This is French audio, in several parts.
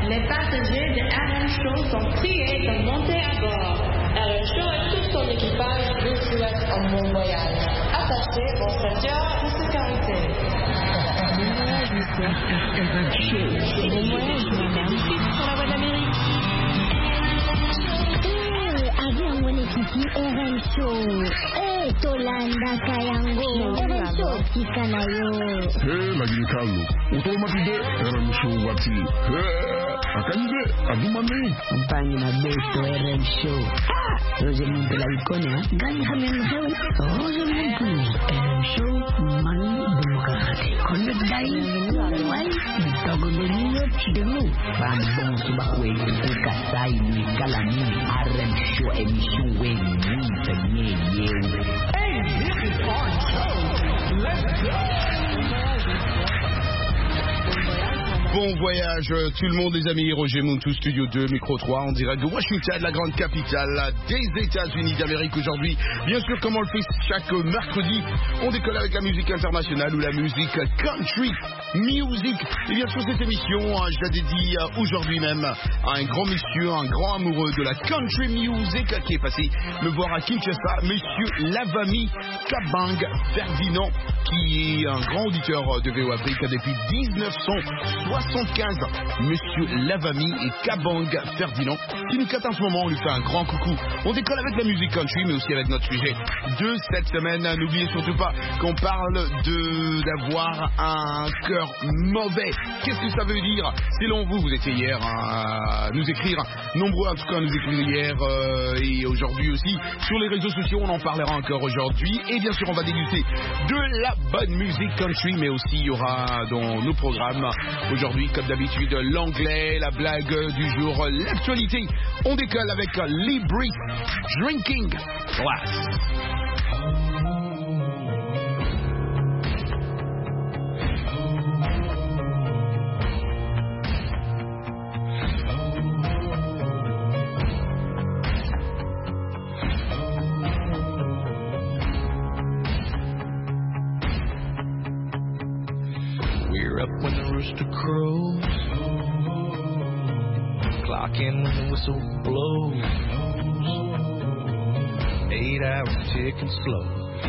Les passagers de RM Show sont priés de monter à bord. RM Show et tout son équipage vous souhaitent un bon voyage. Attachez vos ceintures de sécurité. Bon voyage, monsieur. RM Show. Bon voyage, madame. Ici, sur la voie de l'Amérique. Avion mwenyekiti RM Show. Tolanda Kayango. RM Show Kikanayo. Lakini Carlo, utomatide RM Show wati. Akanibe, adumame. Mpangi na besto RM Show. Roger Montela ikonia. Gani hamen hewe. Roger Montela. RM Show mani demokrasi. Konde dai. Wai. Bitogo benyo chidemu. Bambon subakwe. Ukasai ni kalami. RM Show emission we ni yewe. Hey, this is our show. Let's go. Bon voyage tout le monde les amis, Roger Mountou, Studio 2, Micro 3, en direct de Washington, la grande capitale des États-Unis d'Amérique aujourd'hui. Bien sûr, comme on le fait chaque mercredi, on décolle avec la musique internationale ou la musique country music. Et bien sûr, cette émission, je la dédie aujourd'hui même à un grand monsieur, un grand amoureux de la country music qui est passé me voir à Kinshasa, monsieur Lavami Kabang Ferdinand, qui est un grand auditeur de VO Afrique depuis 1975. Monsieur Lavami et Kabang Ferdinand qui nous capte en ce moment. On lui fait un grand coucou. On décolle avec la musique country mais aussi avec notre sujet de cette semaine. N'oubliez surtout pas qu'on parle d'avoir un cœur mauvais. Qu'est-ce que ça veut dire? Selon vous, vous étiez hier à nous écrire, nombreux en tout cas à nous écrire hier et aujourd'hui aussi sur les réseaux sociaux. On en parlera encore aujourd'hui et bien sûr on va déguster de la bonne musique country mais aussi il y aura dans nos programmes aujourd'hui comme d'habitude l'anglais, la blague du jour, l'actualité. On décolle avec Libri Drinking Glass. Up when the rooster crows, clock in when the whistle blows, 8 hours ticking slow,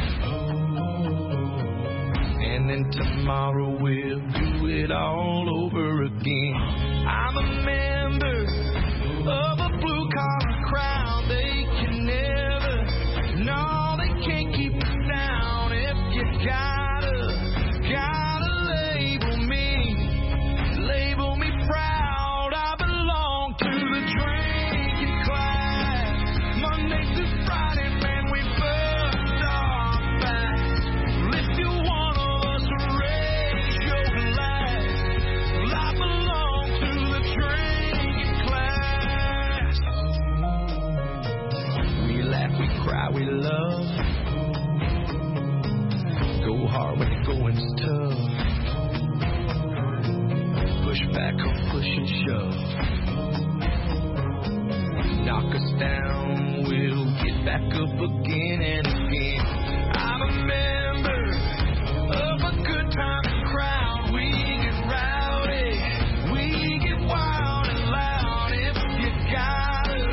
and then tomorrow we'll do it all over again. I'm a member of a blue collar crowd. They can never, no, they can't keep us down. If you gotta label me proud. I belong to the drinking class. Monday through Friday, man, we bust our backs. If you're one of us, raise your glass. Well, I belong to the drinking class. We laugh, we cry, we love. Go hard when the going's tough. Push back or push and shove. Knock us down, we'll get back up again and again. I'm a member of a good time crowd. We get rowdy, we get wild and loud. If you gotta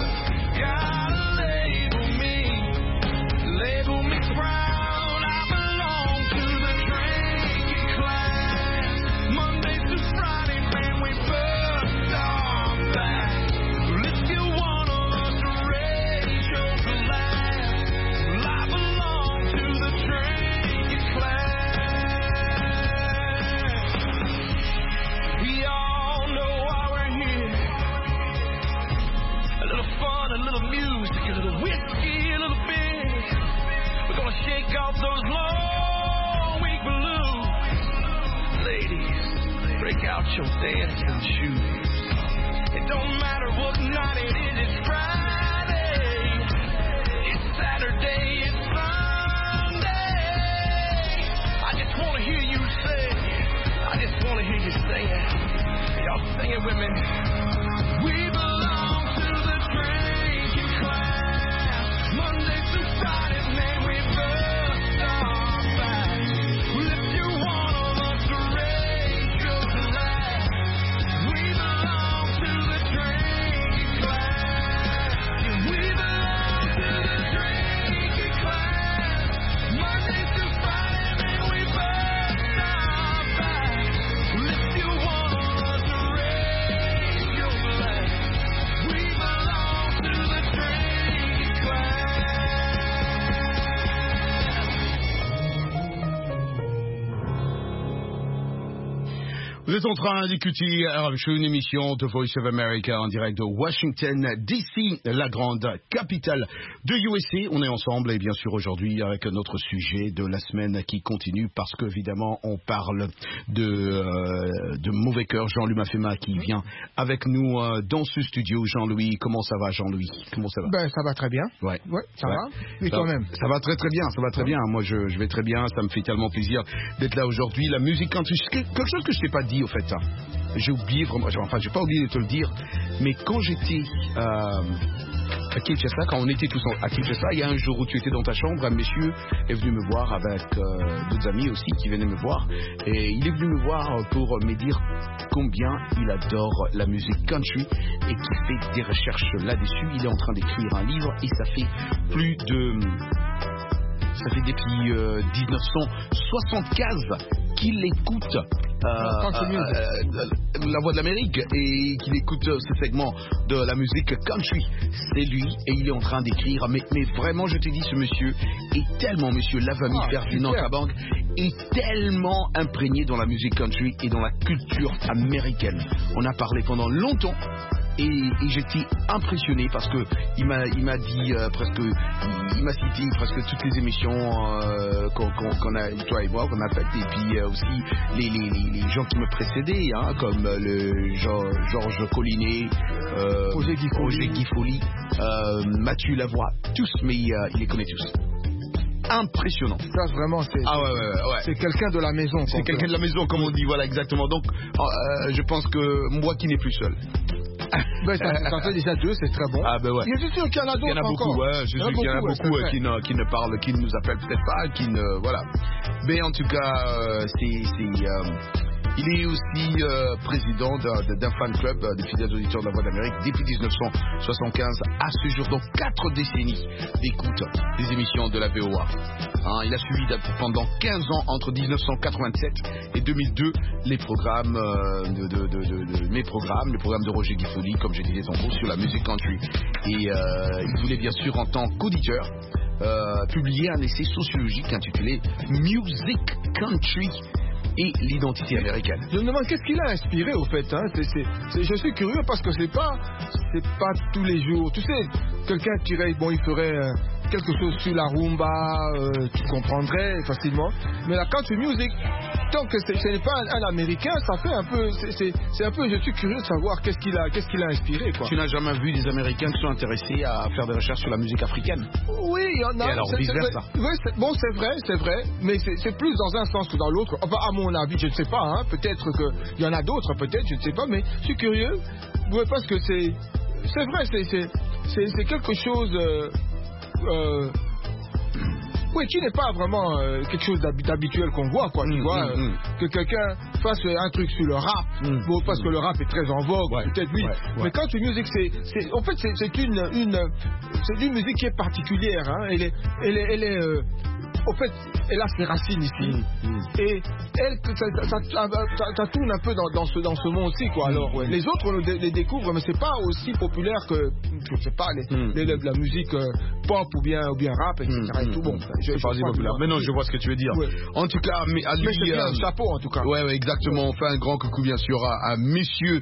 label me proud. I belong to the drinking class. Monday through Friday, man, we bust our backs. If you want us to raise your glass, well, I belong to the drinking class. We all know why we're here. A little fun, a little music, a little whiskey, a little beer. We're gonna shake off those long week blues. Ladies, break out your dancing shoes. It don't matter what night it is, it's Friday, it's Saturday, it's Sunday. I just wanna hear you say, I just wanna hear you say it. Y'all sing it with me. We belong to the drinking class. Monday through Friday, man, we bust our backs. Well, if you're one of us, raise your glass. We belong to Vous êtes en train d'écouter une émission de Voice of America en direct de Washington, D.C., la grande capitale de USA. On est ensemble et bien sûr aujourd'hui avec notre sujet de la semaine qui continue parce qu'évidemment on parle de mauvais cœur. Jean-Louis Mafema qui vient avec nous dans ce studio. Jean-Louis, comment ça va Jean-Louis? Comment ça va? Ben ça va très bien. Ouais, ça va. Et toi-même? Ça va très très bien, ça va très bien. Moi je vais très bien, ça me fait tellement plaisir d'être là aujourd'hui. La musique country, quelque chose que je t'ai pas dit au fait. J'ai oublié vraiment, enfin j'ai pas oublié de te le dire, mais quand j'étais à Kinshasa, quand on était tous à Kinshasa, il y a un jour où tu étais dans ta chambre, un monsieur est venu me voir avec d'autres amis aussi qui venaient me voir, et il est venu me voir pour me dire combien il adore la musique country et qu'il fait des recherches là-dessus. Il est en train d'écrire un livre et ça fait depuis 1975 qu'il écoute la voix de l'Amérique et qu'il écoute ce segment de la musique country. C'est lui et il est en train d'écrire. Mais vraiment, je te dis, ce monsieur est tellement, monsieur Lavami Ferdinand Kabang, est tellement imprégné dans la musique country et dans la culture américaine. On a parlé pendant longtemps. Et j'étais impressionné parce que il m'a dit il m'a cité presque toutes les émissions qu'on a, toi et moi, qu'on a faites, et puis aussi les gens qui me précédaient, hein, comme le Georges Collinet, Roger Guifoli, Mathieu Lavoie, tous, mais il les connaît tous. Impressionnant. Ça vraiment c'est c'est quelqu'un de la maison. C'est quelqu'un de la maison comme on dit, voilà exactement. Donc je pense que moi qui n'ai plus seul. Ben, ça fait déjà 2, c'est très bon. Ah ben ouais. Je suis sûr qu'il y en a d'autres. Il y en a beaucoup, encore. Ouais. Je suis sûr qu'il y en a beaucoup qui ne parlent, qui ne nous appellent peut-être pas, qui ne voilà. Mais en tout cas, il est aussi président d'un fan club des fidèles auditeurs de la Voix d'Amérique depuis 1975 à ce jour. Donc 4 décennies d'écoute des émissions de la VOA. Hein, il a suivi pendant 15 ans, entre 1987 et 2002, les programmes mes programmes, le programme de Roger Guifoli, comme je disais tantôt, sur la musique country. Et il voulait bien sûr, en tant qu'auditeur, publier un essai sociologique intitulé Music Country et l'identité américaine. Je me demande qu'est-ce qu'il a inspiré au fait, hein. Je suis curieux parce que c'est pas tous les jours. Tu sais, quelqu'un dirait il ferait quelque chose sur la rumba, tu comprendrais facilement. Mais la country music, tant que ce n'est pas un américain, ça fait un peu, c'est un peu, je suis curieux de savoir qu'est-ce qu'il a inspiré, quoi. Tu n'as jamais vu des Américains qui sont intéressés à faire des recherches sur la musique africaine? Oui, il y en a. Et alors vice versa. Bon, c'est vrai, mais c'est plus dans un sens que dans l'autre. Enfin, à mon avis, je ne sais pas, hein. Peut-être qu'il y en a d'autres, peut-être, je ne sais pas, mais je suis curieux. Oui, parce que c'est vrai, c'est quelque chose. Oui, qui n'est pas vraiment quelque chose d'habituel qu'on voit, quoi. Tu vois, que quelqu'un fasse un truc sur le rap, bon, parce que le rap est très en vogue, peut-être oui. Mais quand tu musique, en fait, c'est une musique qui est particulière, hein. Elle est au fait, elle a ses racines ici. Et elle, ça tourne un peu dans ce monde aussi, quoi. Alors, les autres, on les découvre, mais c'est pas aussi populaire que, je sais pas, la musique pop ou bien rap, etc. Et tout. Bon, c'est pas populaire. Mais non, je vois ce que tu veux dire. En tout cas, mais à lui, c'est bien un chapeau, en tout cas. Ouais, exactement. On fait un grand coucou, bien sûr, à messieurs,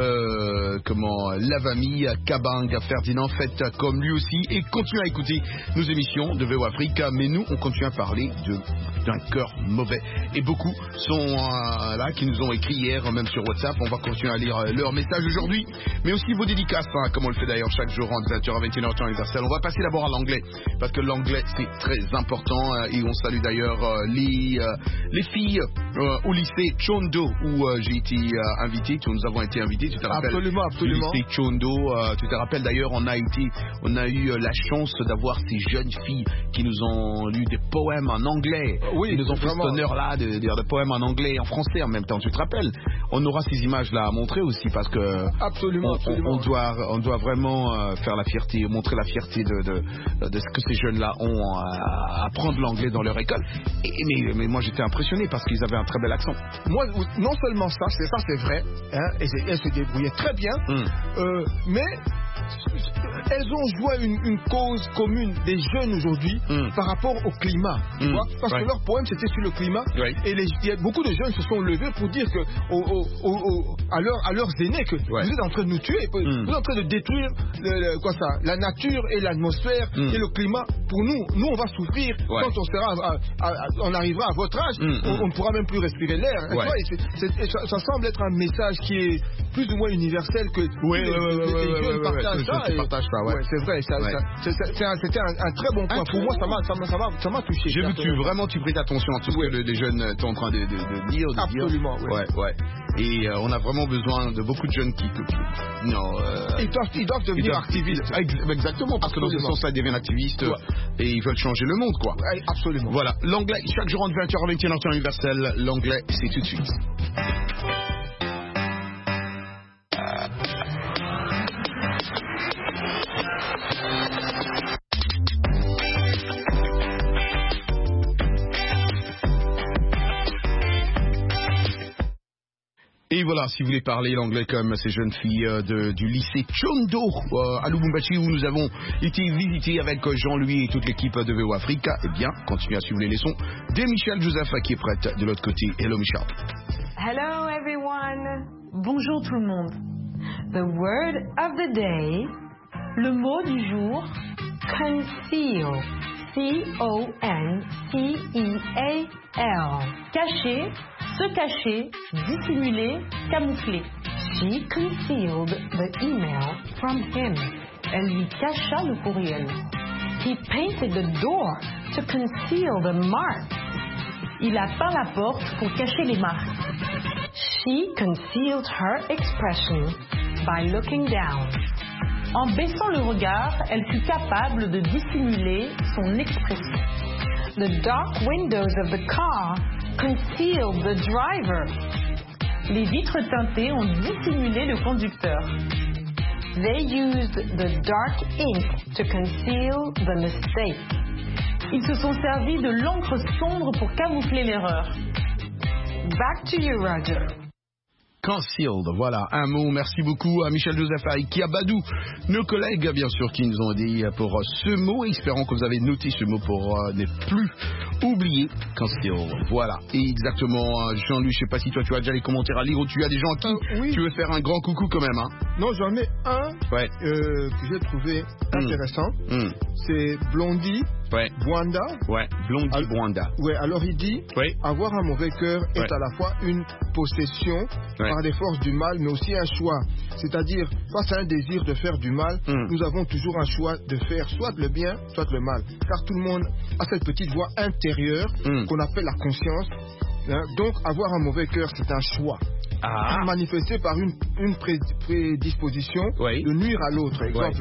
Lavami, Kabang, Ferdinand, faites comme lui aussi, et continuez à écouter nos émissions de VO Africa, mais nous, on continue à parler d'un cœur mauvais. Et beaucoup sont là, qui nous ont écrit hier, même sur WhatsApp. On va continuer à lire leurs messages aujourd'hui, mais aussi vos dédicaces, hein, comme on le fait d'ailleurs chaque jour en 20h à 21h temps universel. On va passer d'abord à l'anglais, parce que l'anglais c'est très important, et on salue d'ailleurs les filles au lycée Chondo où j'ai été invité, nous avons été invités, tu te rappelles? Absolument. Le lycée Chondo, tu te rappelles d'ailleurs, on a eu la chance d'avoir ces jeunes filles qui nous ont lu des poèmes en anglais. Oui, ils nous ont fait cet honneur-là de dire des poèmes en anglais et en français en même temps, tu te rappelles? On aura ces images-là à montrer aussi, parce que absolument. On doit vraiment faire la fierté, montrer la fierté de ce que ces jeunes-là ont à apprendre l'anglais dans leur école. Mais moi j'étais impressionné parce qu'ils avaient un très bel accent. Moi, non seulement ça c'est vrai, hein, et elles se débrouillaient très bien, mais elles ont joué une cause commune des jeunes aujourd'hui par rapport au climat. Tu vois? Parce que leur poème c'était sur le climat. Et il y a beaucoup de jeunes se sont levés pour dire que à leurs aînés que vous êtes en train de nous tuer, vous êtes en train de détruire la nature et l'atmosphère et le climat. Pour nous on va souffrir quand on arrivera à votre âge, on ne pourra même plus respirer l'air. Ça semble être un message qui est plus ou moins universel que les jeunes partagent ça. C'est vrai, c'était un très bon point. Pour moi, ça m'a touché. J'ai vu que tu prêtes attention à tout ce que les jeunes sont en train de dire. Absolument. Et on a vraiment besoin de beaucoup de jeunes qui ils doivent devenir activistes. Exactement, parce que dans ce sens, ça deviennent activistes et ils veulent changer le monde, quoi. Absolument. Voilà, l'anglais, chaque jour en 20h avec un temps universel, l'anglais, c'est tout de suite. Et voilà, si vous voulez parler l'anglais comme ces jeunes filles du lycée Chondo à Lubumbashi, où nous avons été visités avec Jean-Louis et toute l'équipe de VO Africa, eh bien, continuez à suivre les leçons de Michel Joseph qui est prête de l'autre côté. Hello Michel. Hello everyone. Bonjour tout le monde. The word of the day, le mot du jour, conceal. C-O-N-C-E-A-L. Cacher, se cacher, dissimuler, camoufler. She concealed the email from him. Elle lui cacha le courriel. He painted the door to conceal the marks. Il a peint la porte pour cacher les marques. She concealed her expression by looking down. En baissant le regard, elle fut capable de dissimuler son expression. The dark windows of the car concealed the driver. Les vitres teintées ont dissimulé le conducteur. They used the dark ink to conceal the mistake. Ils se sont servis de l'encre sombre pour camoufler l'erreur. Back to you, Roger. Concealed, voilà, un mot. Merci beaucoup à Michel Joseph et à Badou, nos collègues, bien sûr, qui nous ont aidés pour ce mot. Espérons que vous avez noté ce mot pour ne plus oublier. Concealed, voilà. Et exactement, Jean-Louis, je ne sais pas si toi tu as déjà les commentaires à lire ou tu as des gens qui tu veux faire un grand coucou quand même. Hein. Non, j'en ai un que j'ai trouvé intéressant. C'est Blondie. Bwanda. Blondie Bwanda. Alors il dit avoir un mauvais cœur est à la fois une possession par des forces du mal, mais aussi un choix. C'est-à-dire, face à un désir de faire du mal, nous avons toujours un choix de faire soit le bien, soit le mal. Car tout le monde a cette petite voix intérieure qu'on appelle la conscience. Donc, avoir un mauvais cœur, c'est un choix. Manifesté par une prédisposition de nuire à l'autre. Exemple,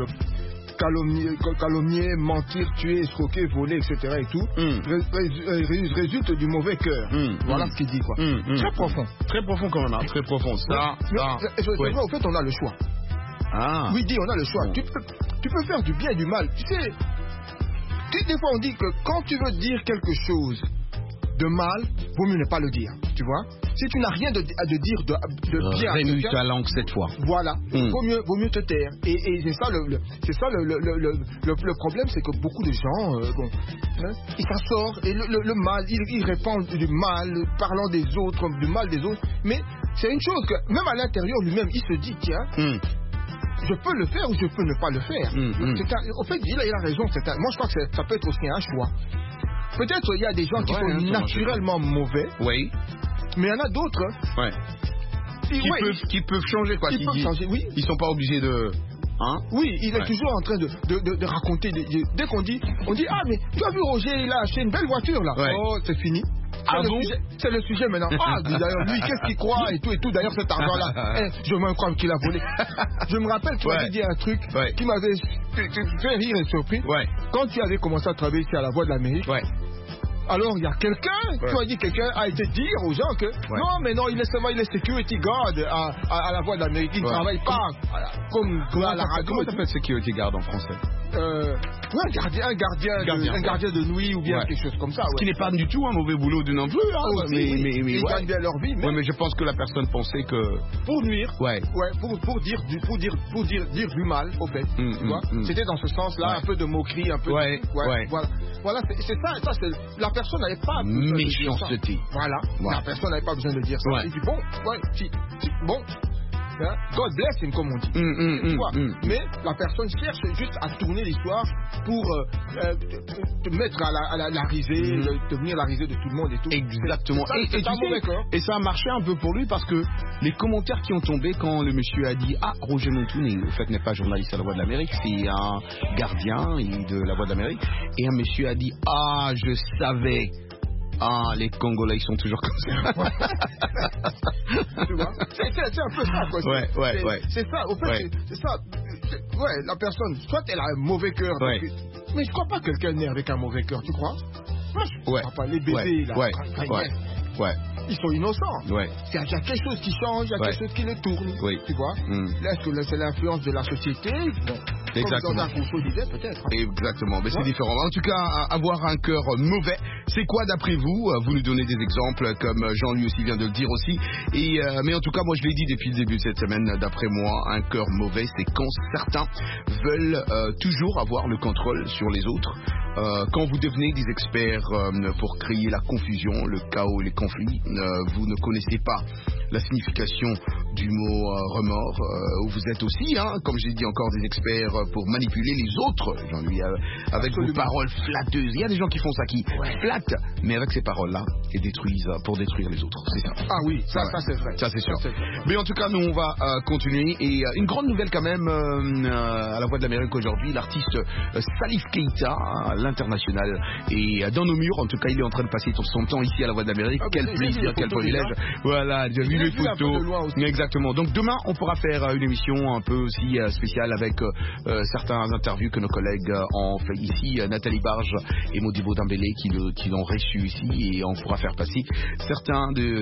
calomnier, mentir, tuer, escroquer, voler, etc. et tout, résulte du mauvais cœur. Voilà ce qu'il dit, quoi. Très profond. Très profond quand même, hein. Très profond. Au fait, on a le choix. Oui, dit, on a le choix. Tu peux faire du bien et du mal. Tu sais, des fois on dit que quand tu veux dire quelque chose de mal, vaut mieux ne pas le dire, tu vois. Si tu n'as rien à dire de bien, remue ta langue cette fois. Voilà, vaut mieux te taire. Et c'est ça le problème, c'est que beaucoup de gens, ils s'en sortent et le mal, ils répandent du mal, parlant des autres, du mal des autres. Mais c'est une chose que même à l'intérieur lui-même, il se dit tiens. Je peux le faire ou je peux ne pas le faire. Au fait, il a raison. Moi, je crois que ça peut être aussi un choix. Peut-être il y a des gens qui sont naturellement mauvais. Oui. Mais il y en a d'autres. Qui peuvent changer, quoi. Qui peuvent changer, oui. Ils sont pas obligés de. Hein? Oui, il est toujours en train de raconter. Dès qu'on dit, ah, mais tu as vu Roger, il a acheté une belle voiture là. Oh, c'est fini. C'est le sujet maintenant. D'ailleurs, lui, qu'est-ce qu'il croit et tout. D'ailleurs, cet argent-là, je me crois qu'il a volé. Je me rappelle, tu m'avais dit un truc qui m'avait fait rire et surpris. Quand tu avais commencé à travailler ici à la Voix de l'Amérique, alors il y a quelqu'un a été dire aux gens que non, il est security guard à la Voix de l'Amérique. Il ne travaille pas comme à la radio. Comment ça s'appelle security guard en français? un gardien de nuit ou bien quelque chose comme ça. Ce qui n'est pas du tout un mauvais boulot de non plus. Mais ils gagnent bien leur vie. Mais je pense que la personne pensait que pour nuire, pour dire du mal au fait. C'était dans ce sens-là, un peu de moquerie, un peu. Voilà, c'est ça. La personne n'avait pas besoin de dire ça. Voilà. La personne n'avait pas besoin de dire ça. Il dit bon. God bless him, comme on dit. Mais la personne cherche juste à tourner l'histoire pour te mettre à la risée, devenir la risée de tout le monde et tout. Exactement. Et ça a marché un peu pour lui parce que les commentaires qui ont tombé quand le monsieur a dit Roger Montoune, au fait, n'est pas journaliste à La Voix de l'Amérique, c'est un gardien de La Voix de l'Amérique. Et un monsieur a dit je savais. Les Congolais, ils sont toujours comme ça. Tu vois, c'est un peu ça, quoi. C'est ça, au fait, c'est ça. La personne, soit elle a un mauvais cœur. Mais je crois pas que quelqu'un naît avec un mauvais cœur, tu crois? Moi, je crois pas. Les bébés, là. Ils sont innocents. Il y a quelque chose qui change, il y a quelque chose qui les tourne. Tu vois? Est-ce que c'est l'influence de la société? Exactement. Dans un Rousseau disait peut-être. Exactement, mais c'est différent. En tout cas, avoir un cœur mauvais, c'est quoi d'après vous? Vous nous donnez des exemples, comme Jean lui aussi vient de le dire aussi. Mais en tout cas, moi je l'ai dit depuis le début de cette semaine, d'après moi, un cœur mauvais, c'est quand certains veulent toujours avoir le contrôle sur les autres. Quand vous devenez des experts pour créer la confusion, le chaos, les conflits, vous ne connaissez pas la signification du mot remords. Vous êtes aussi, comme j'ai dit encore, des experts pour manipuler les autres, Jean-Louis, avec vos paroles flatteuses. Il y a des gens qui font ça, qui flattent, mais avec ces paroles-là, et détruisent pour détruire les autres. C'est ça. Ah oui, ça c'est vrai. Ça c'est sûr. Mais en tout cas, nous on va continuer. Et une grande nouvelle quand même à La Voix de l'Amérique aujourd'hui, l'artiste Salif Keita, l'international, et dans nos murs, en tout cas, il est en train de passer son temps ici à La Voix de l'Amérique. Quel plaisir, quel privilège. Voilà, j'ai vu les photos. Exactement. Donc demain, on pourra faire une émission un peu aussi spéciale avec certains interviews que nos collègues ont fait ici, Nathalie Barge et Modibo Dambélé qui l'ont reçu ici, et on pourra faire passer certains les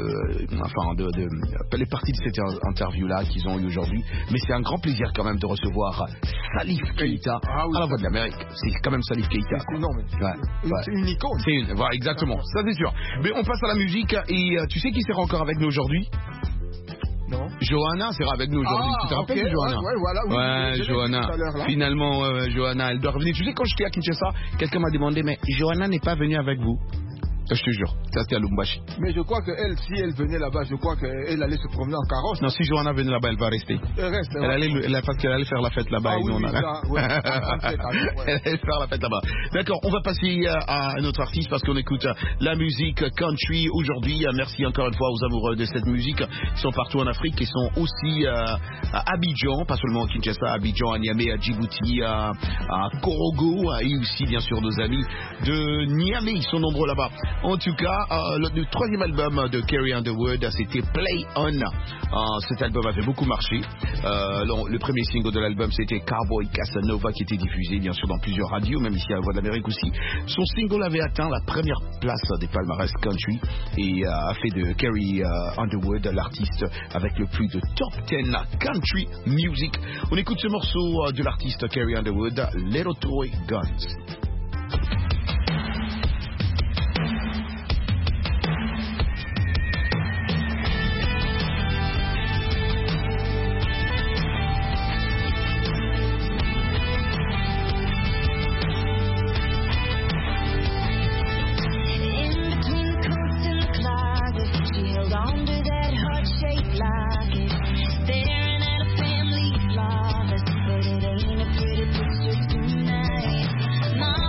parties de cette interview-là qu'ils ont eu aujourd'hui. Mais c'est un grand plaisir quand même de recevoir Salif Keita à La Voix de l'Amérique. C'est quand même Salif Keita. C'est une icône. Voilà, exactement. Ça c'est sûr. Mais on passe à la musique, et tu sais qui sera encore avec nous aujourd'hui? Non. Johanna sera avec nous aujourd'hui. Tu te rappelles de Johanna? Johanna. Finalement, Johanna, elle doit revenir. Tu sais, quand j'étais à Kinshasa, quelqu'un m'a demandé, mais Johanna n'est pas venue avec vous? Je te jure, ça c'était à Lumbashi. Mais je crois qu'elle, si elle venait là-bas, je crois qu'elle allait se promener en carrosse. Non, si Johanna venait là-bas, elle va rester. Parce qu'elle allait faire la fête là-bas. Elle allait faire la fête là-bas. D'accord, on va passer à un autre artiste parce qu'on écoute la musique country aujourd'hui. Merci encore une fois aux amoureux de cette musique. Ils sont partout en Afrique. Ils sont aussi à Abidjan, pas seulement à Kinshasa, à Abidjan, à Niamey, à Djibouti, à Korogo, et aussi bien sûr nos amis de Niamey. Ils sont nombreux là-bas. En tout cas, le troisième album de Carrie Underwood, c'était Play On. Cet album avait beaucoup marché. Le premier single de l'album, c'était Cowboy Casanova, qui était diffusé bien sûr dans plusieurs radios, même ici à La Voix de l'Amérique aussi. Son single avait atteint la première place des palmarès country et a fait de Carrie Underwood l'artiste avec le plus de top 10 country music. On écoute ce morceau de l'artiste Carrie Underwood, Little Toy Guns. Mom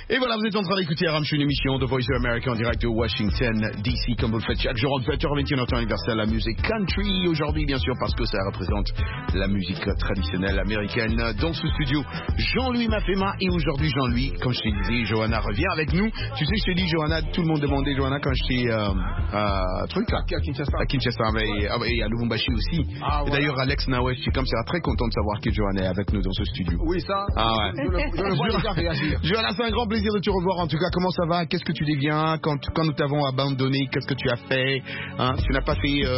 Et voilà, vous êtes en train d'écouter RM, une émission de Voice of America en direct de Washington, D.C. Comme vous le faites chaque jour en 20h21 en temps universel, la musique country. Aujourd'hui, bien sûr, parce que ça représente la musique traditionnelle américaine. Dans ce studio, Jean-Louis Mafema. Et aujourd'hui, Jean-Louis, comme je te disais, Johanna revient avec nous. Tu sais, je te dis, Johanna, tout le monde demandait Johanna quand j'étais à Kinshasa et à Lubumbashi aussi. Ah, et d'ailleurs, Alex Nawesh, comme ça, très content de savoir que Johanna est avec nous dans ce studio. Oui, ça. Ah ouais. Je le vois déjà réagir. Johanna, c'est un grand plaisir de te revoir. En tout cas, comment ça va? Qu'est-ce que tu deviens quand nous t'avons abandonné? Qu'est-ce que tu as fait? Hein? Tu n'as pas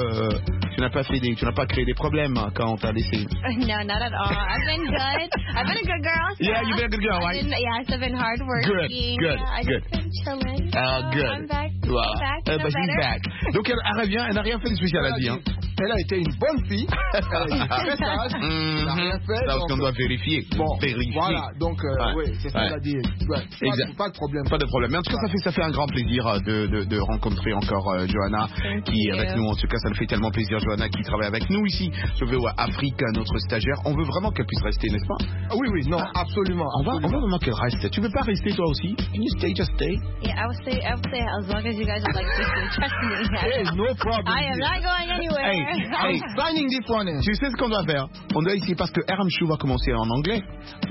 créé des problèmes quand on t'a laissé? No, not at all. I've been good. I've been a good girl. So Yeah, you've been a good girl, right? Yes, I've been hard working. Good. I've been chilling. Good. I'm back. Voilà. She's back. Donc elle revient, elle n'a rien fait de spécial à dire. Elle a été une bonne fille. Elle a été très sage. Elle n'a rien fait. C'est qu'on doit vérifier. Bon, vérifier. voilà. Donc, oui, c'est ça qu'elle a dit. Pas de problème. Pas de problème. Mais en tout cas, ça fait un grand plaisir de rencontrer encore Johanna qui est avec nous. En tout cas, ça nous fait tellement plaisir, Johanna, qui travaille avec nous ici. Je veux Afrique, notre stagiaire. On veut vraiment qu'elle puisse rester, n'est-ce pas? Oui, non, absolument. On va vraiment qu'elle reste. Tu veux pas rester toi aussi? Can you stay, just stay? Yeah, I would stay as long as you guys would like to stay. Trust me. Hey, no problem. I am not going anywhere. Hey, signing this one in. Tu sais ce qu'on doit faire? On doit essayer parce que RM Show va commencer en anglais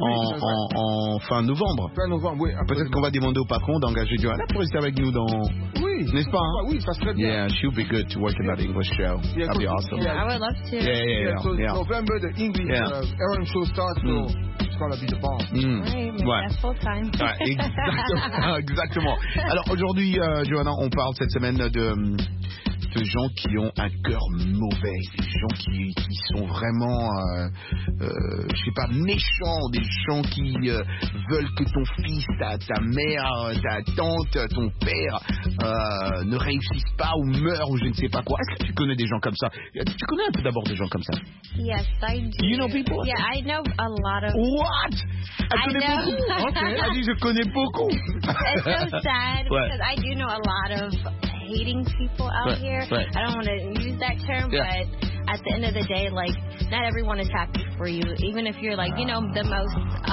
en fin novembre. Fin novembre, oui. Peut-être qu'on va demander au patron d'engager Johanna pour rester avec nous dans. Oui. N'est-ce pas? Hein? Oui, ça serait bien. Yeah, she'll be good to work in that English show. Yeah, that'd be awesome. Yeah, I would love to. So November, the English RM Show starts, so it's gonna be the bomb. Right, that's full time. Exactement. Alors aujourd'hui, Johanna, on parle cette semaine de gens qui ont un cœur mauvais, des gens qui sont vraiment, je sais pas, méchants, des gens qui veulent que ton fils, ta mère, ta tante, ton père ne réussissent pas ou meurent ou je ne sais pas quoi. Est-ce que tu connais des gens comme ça? Tu connais un peu d'abord des gens comme ça? Yes, I do. You know people? Yeah, I know a lot of. What? Elle connaît beaucoup. Okay. Elle dit je connais beaucoup. It's so sad because I do know a lot of hating people out here. Right. I don't want to use that term, but at the end of the day, like, not everyone is happy for you. Even if you're like, the most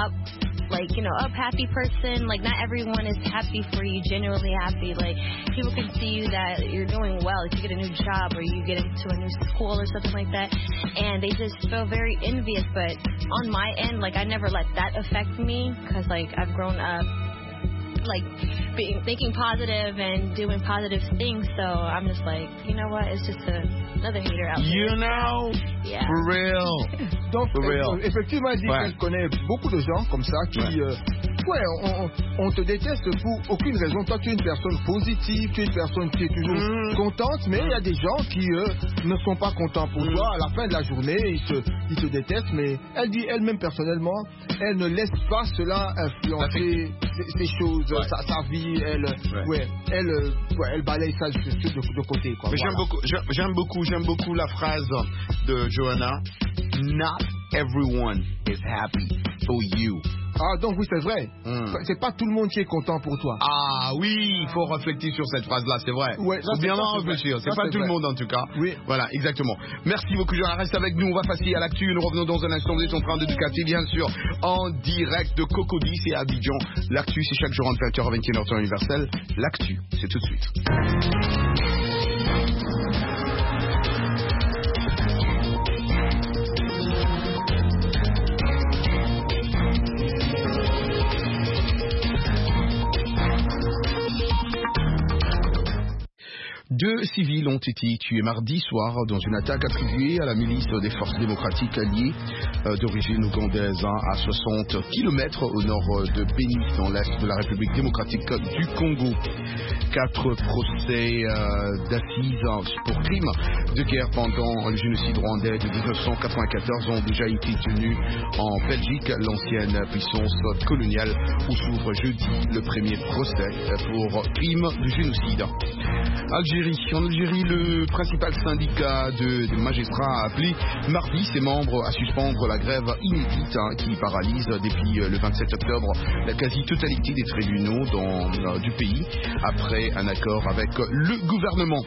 up happy person, like, not everyone is happy for you, genuinely happy. Like, people can see you that you're doing well if you get a new job or you get into a new school or something like that, and they just feel very envious. But on my end, like, I never let that affect me because, like, I've grown up like thinking positive and doing positive things, so I'm just like, you know what, it's just another hater out there. You know? Yeah. For real. Donc, For real. Effectivement, elle dit qu'elle connaît beaucoup de gens comme ça qui, on te déteste pour aucune raison. Toi, tu es une personne positive, tu es une personne qui est toujours contente, mais il y a des gens qui ne sont pas contents pour toi. À la fin de la journée, ils te détestent, mais elle dit elle-même personnellement, elle ne laisse pas cela influencer ces choses, sa vie. Elle balaye ça de côté. Quoi. Mais j'aime beaucoup la phrase de Johanna. Not everyone is happy for you. Ah, donc oui, c'est vrai. C'est pas tout le monde qui est content pour toi. Ah oui, il faut réfléchir sur cette phrase-là, c'est vrai. Ouais, faut bien en réfléchir. C'est pas tout le monde en tout cas. Oui. Voilà, exactement. Merci beaucoup, Johanna. Reste avec nous. On va passer à l'actu. Nous revenons dans un instant. Vous êtes en train de Ducati, bien sûr, en direct de Cocody et Abidjan. L'actu, c'est chaque jour entre 20h et 21h temps universel. L'actu, c'est tout de suite. Deux civils ont été tués mardi soir dans une attaque attribuée à la milice des forces démocratiques alliées d'origine ougandaise à 60 km au nord de Beni, dans l'est de la République démocratique du Congo. 4 procès d'assises pour crimes de guerre pendant le génocide rwandais de 1994 ont déjà été tenus en Belgique, l'ancienne puissance coloniale, où s'ouvre jeudi le premier procès pour crimes de génocide. En Algérie, le principal syndicat de magistrats a appelé mardi ses membres à suspendre la grève inédite qui paralyse depuis le 27 octobre la quasi-totalité des tribunaux du pays après un accord avec le gouvernement.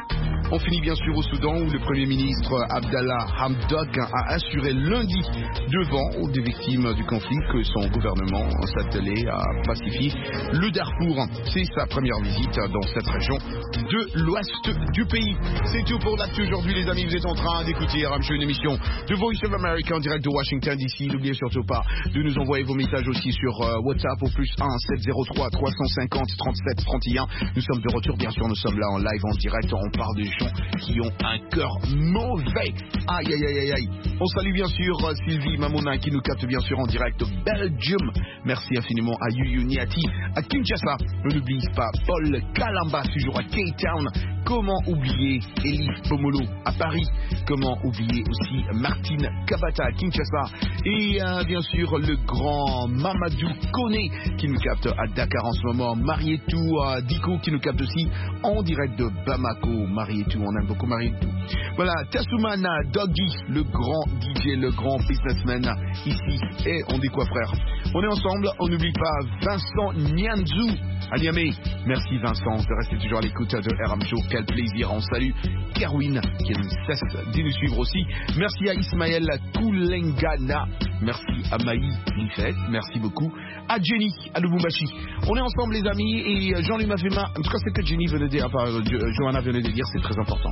On finit bien sûr au Soudan où le Premier ministre Abdallah Hamdok a assuré lundi devant des victimes du conflit que son gouvernement s'attelait à pacifier le Darfour. C'est sa première visite dans cette région de l'ouest du pays. C'est tout pour l'actu aujourd'hui les amis, vous êtes en train d'écouter RM Show, une émission de Voice of America en direct de Washington DC. N'oubliez surtout pas de nous envoyer vos messages aussi sur WhatsApp au plus 1 703 350 37 31. Nous sommes de retour, bien sûr, nous sommes là en live, en direct. On parle des gens qui ont un cœur mauvais. Aïe, aïe, aïe, aïe, aïe. On salue bien sûr Sylvie Mamona qui nous capte bien sûr en direct de Belgium. Merci infiniment à Yuyu Niati à Kinshasa. Ne n'oublie pas Paul Kalamba, toujours à Cape Town. Comment oublier Elif Pomolo à Paris? Comment oublier aussi Martine Kabata à Kinshasa? Et bien sûr le grand Mamadou Kone qui nous capte à Dakar en ce moment. Marietou Diko qui nous capte aussi en direct de Bamako. Marietou, on aime beaucoup Marietou. Voilà, Tassoumana Doggy, le grand DJ, le grand businessman ici. Et on dit quoi frère? On est ensemble, on n'oublie pas Vincent Nyanzou à Niamey. Merci Vincent de rester toujours à l'écoute de RM Show. Quel plaisir, on salue Kerwin qui ne cesse de nous suivre aussi. Merci à Ismaël Koulengana. Merci à Maï Lifet. Merci beaucoup à Jenny, à Lubumbashi. On est ensemble les amis et Jean-Louis Mafema. En tout cas ce que Jenny venait de dire, enfin Johanna venait de dire, c'est très important.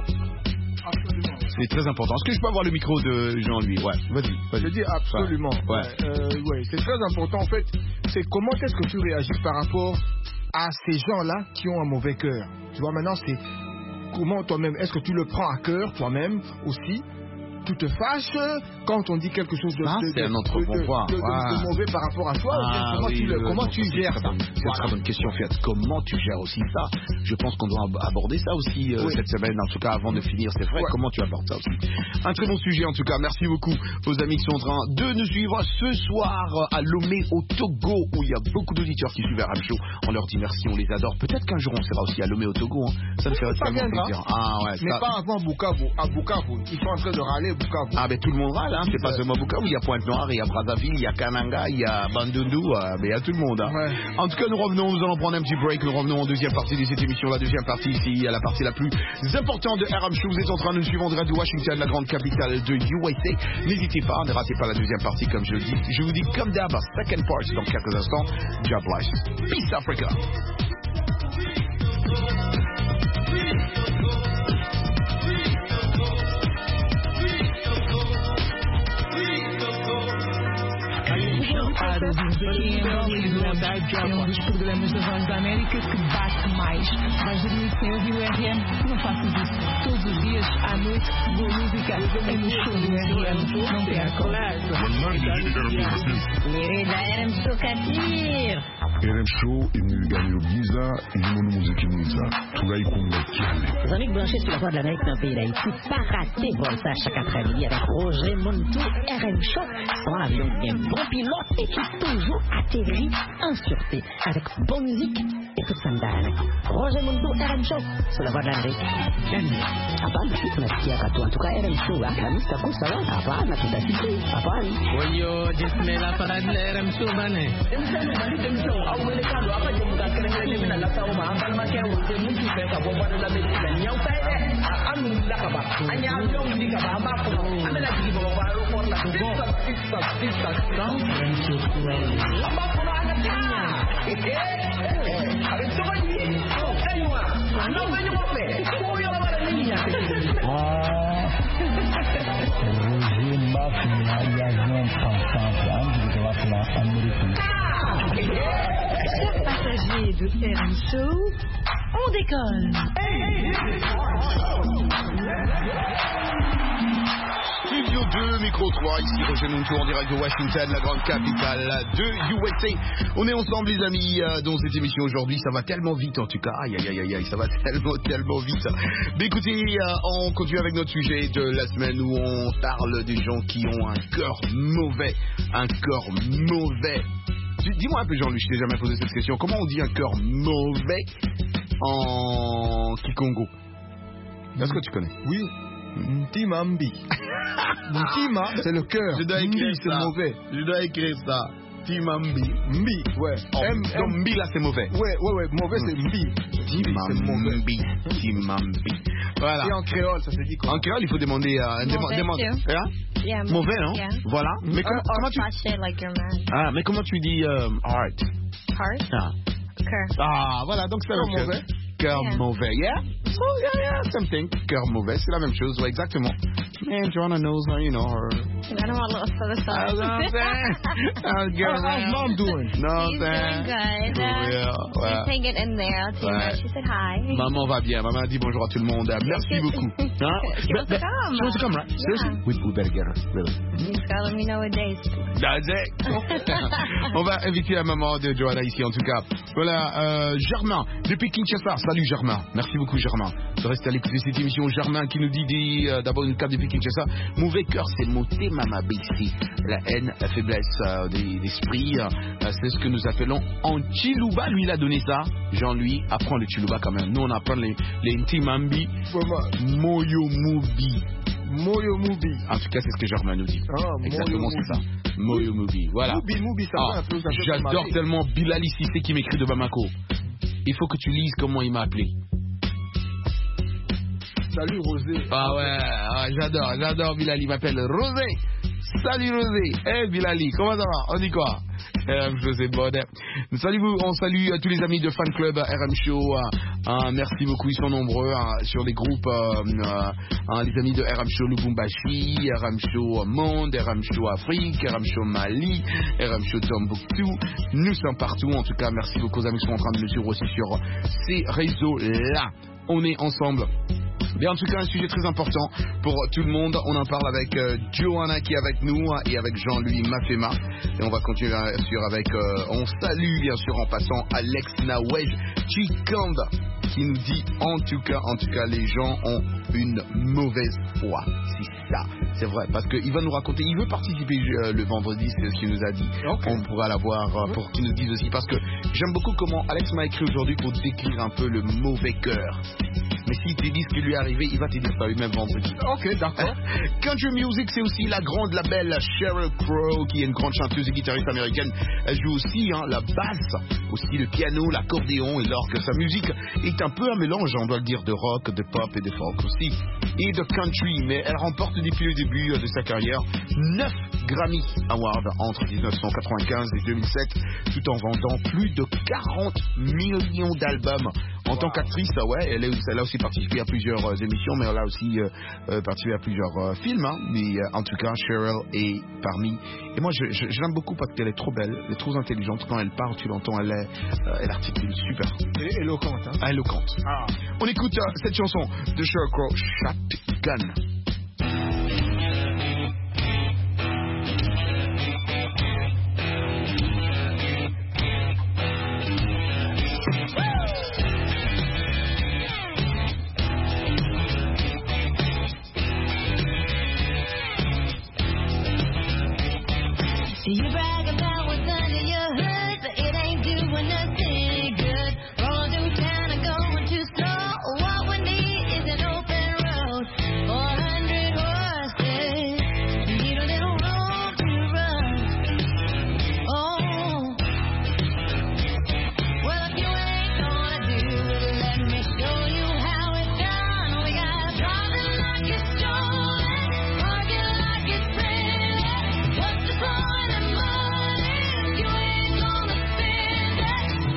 C'est très important. Est-ce que je peux avoir le micro de Jean-Louis? Ouais, vas-y. Je dis absolument. Ouais. Ouais, c'est très important en fait. C'est comment est-ce que tu réagis par rapport à ces gens-là qui ont un mauvais cœur. Tu vois, maintenant, c'est comment toi-même, est-ce que tu le prends à cœur toi-même aussi? Tu te fâches quand on dit quelque chose de mauvais par rapport à toi? Comment tu gères ça? C'est une très bonne question, Fiat. Comment tu gères aussi ça? Je pense qu'on doit aborder ça aussi cette semaine, en tout cas avant de finir, c'est vrai. Comment tu abordes ça aussi? Un très bon sujet en tout cas. Merci beaucoup aux amis qui sont en train de nous suivre ce soir à Lomé au Togo où il y a beaucoup d'auditeurs qui suivent RM Show. On leur dit merci, on les adore. Peut-être qu'un jour on sera aussi à Lomé au Togo. Hein. Ça me fait extrêmement plaisir. Mais pas avant Bukavu. À Bukavu, ils sont en train de râler Bukavu. Ah ben tout le monde râle, hein. C'est pas seulement Bukavu. Il y a Pointe-Noire, il y a Brazzaville, il y a Kananga, il y a Bandundu, mais il y a tout le monde. Hein. Ouais. En tout cas, nous allons prendre un petit break. Nous revenons en deuxième partie de cette émission. La deuxième partie ici, à la partie la plus importante de RM Show. Vous êtes en train de nous suivre en direct de Washington, la grande capitale de USA. N'hésitez pas, ne ratez pas la deuxième partie comme je le dis. Je vous dis comme d'hab, second part dans quelques instants. God bless. Peace Africa. É um dos programas da Voz da América que bate mais. Vais dormir sem ouvir o RM? Não faças isso. Todos os dias, à noite, boa música é no show do RM. Não percam. RM Show Katir. RM Show iniliganiro bwiza irimo n'umuziki mwiza turayikunda cyane. Jean-Luc Blanchet sur la Voix de l'Amérique d'un pays d'Haïti. Pas raté, voilà ça chaque après-midi avec Roger Montou. RM Show, son avion bien bon pilote et qui toujours atterrit en sûreté avec bonne musique et tout ça me donne. Roger Montou, RM Show sur la Voix de l'Amérique. Hapana, tunasikia katu. En tout cas, RM Show, la musique à cause ça, hapana, tutasikia, hapana. Oyo, disme la parade de RM Show, bane. Chers passagers de RM Show, on décolle. Studio 2, micro 3, ici Roger Montou en direct de Washington, la grande capitale de USA. On est ensemble les amis dans cette émission aujourd'hui, ça va tellement vite en tout cas, aïe aïe aïe aïe, ça va tellement vite. Mais écoutez, on continue avec notre sujet de la semaine où on parle des gens qui ont un cœur mauvais, Dis-moi un peu Jean-Luc, je t'ai jamais posé cette question, comment on dit un cœur mauvais en Kikongo? Est-ce que tu connais? Oui. Ntimambi. Ntima, c'est le cœur. Je dois écrire c'est mauvais. Je dois écrire ça. Timambi. Mbi, ouais. Donc Mbi là c'est mauvais. Ouais, mauvais c'est Mbi. Timambi. Voilà. Et en créole, ça se dit quoi? En créole, il faut demander à... Yeah, mauvais, non? Yeah. Voilà. Mais comment tu... Like your man. Ah, mais comment tu dis heart? Heart? Ah. Cœur. Ah, voilà, donc c'est la même chose. Cœur mauvais, yeah? So, yeah, something. Cœur mauvais, c'est la même chose, ouais, exactement. Man, Joanna knows her, you know her. I don't want a little soda sauce. How's mom doing? No, She's doing good. Well, hang it in there. I'll tell you what. She said hi. Maman va bien. Maman a dit bonjour à tout le monde. Merci beaucoup. She wants to come. She wants to come, right? Seriously? We better get her, really. You gotta let me know what days. That's it. On va inviter la maman de Joanna ici, en tout cas. Voilà, Germain, depuis Kinshasa. Salut Germain. Merci beaucoup Germain. De rester à l'écoute de cette émission. Germain qui nous dit d'abord une carte depuis Kinshasa. Mauvais cœur, c'est moté mama ici. La haine, la faiblesse d'esprit, c'est ce que nous appelons en Chiluba. Lui, il a donné ça. Jean-Louis, apprend le Chiluba quand même. Nous, on apprend les Ntimambi. Moyo Mubi. En tout cas, c'est ce que Germain nous dit. Exactement, c'est ça. Moyo Mubi. Voilà. Mubi, ça va. J'adore tellement Bilali Cissé qui m'écrit de Bamako. Il faut que tu lises comment il m'a appelé. Salut Rosé. Ah ouais, j'adore Bilali, il m'appelle Rosé. Salut Rosé. Hey Bilali, comment ça va? On dit quoi? Je sais bon. On salue tous les amis de Fan Club RM Show. Merci beaucoup, ils sont nombreux sur les groupes. Les amis de RM Show Lubumbashi, RM Show Monde, RM Show Afrique, RM Show Mali, RM Show Tombouctou. Nous sommes partout. En tout cas, merci beaucoup aux amis qui sont en train de nous suivre aussi sur ces réseaux-là. On est ensemble. Bien, en tout cas, un sujet très important pour tout le monde. On en parle avec Joanna qui est avec nous et avec Jean-Louis Mafema. Et on va continuer bien sûr avec... on salue bien sûr en passant Alex Nawej Chikanda qui nous dit en tout cas, les gens ont une mauvaise foi. C'est ça, c'est vrai. Parce qu'il va nous raconter, il veut participer le vendredi, c'est ce qu'il nous a dit. Okay. On pourra l'avoir pour qu'il nous dise aussi. Parce que j'aime beaucoup comment Alex m'a écrit aujourd'hui pour décrire un peu le mauvais cœur. Mais s'il te dit ce qui lui est arrivé, il va te dire ça lui-même vendredi. Ok, d'accord. Country Music, c'est aussi la grande, la belle Sheryl Crow, qui est une grande chanteuse et guitariste américaine. Elle joue aussi la basse, aussi le piano, l'accordéon et l'orgue. Sa musique est un peu un mélange, on doit le dire, de rock, de pop et de folk aussi. Et de country, mais elle remporte depuis le début de sa carrière 9 Grammy Awards entre 1995 et 2007, tout en vendant plus de 40 millions d'albums. En tant qu'actrice, ouais, elle a aussi participé à plusieurs émissions, mais elle a aussi participé à plusieurs films. Mais en tout cas, Sheryl est parmi. Et moi, je l'aime beaucoup parce qu'elle est trop belle, elle est trop intelligente. Quand elle parle, tu l'entends, elle articule super. Et éloquente. Hein? Éloquente. On écoute cette chanson de Sheryl Crow, Shotgun. You brag about what's under your hood, but it ain't doing nothing good. Rolling through town and going too slow. What we need is an open road. 400 horses need a little room to run. Oh, well if you ain't gonna do it, let me show you how it's done. We got a problem like it's stolen, parking like it's rented. What's the point? You ain't gonna spend it.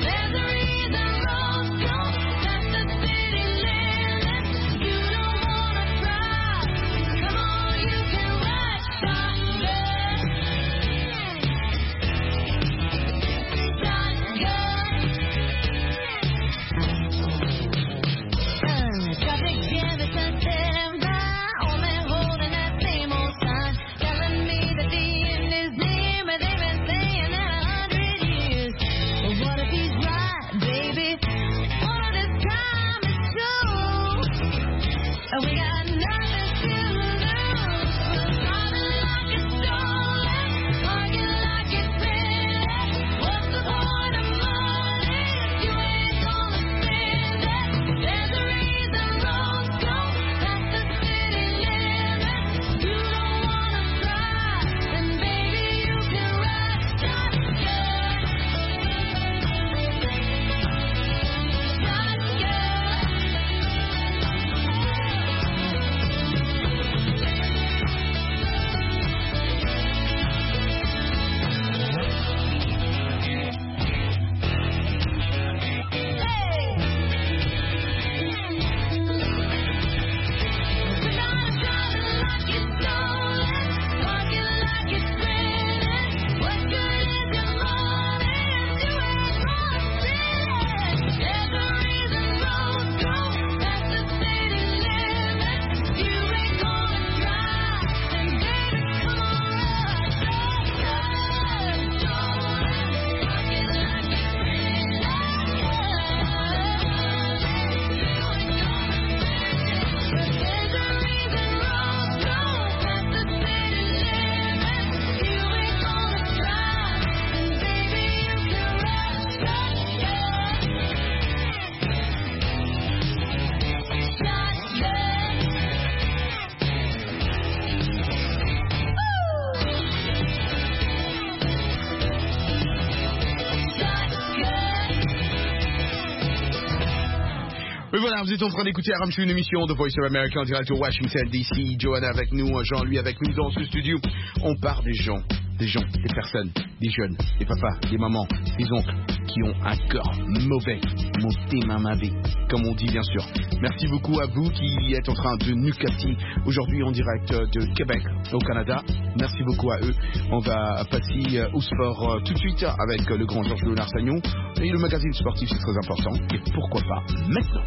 Voilà, vous êtes en train d'écouter RM Show, une émission de Voice of America en direct au Washington DC. Johanna avec nous, Jean-Louis avec nous dans ce studio. On part des gens, des personnes, des jeunes, des papas, des mamans, des oncles qui ont un cœur mauvais, monté mamavé, comme on dit bien sûr. Merci beaucoup à vous qui êtes en train de nous capter aujourd'hui en direct de Québec au Canada. Merci beaucoup à eux. On va passer au sport tout de suite avec le grand Georges Léonard Sagnon et le magazine sportif, c'est très important. Et pourquoi pas maintenant.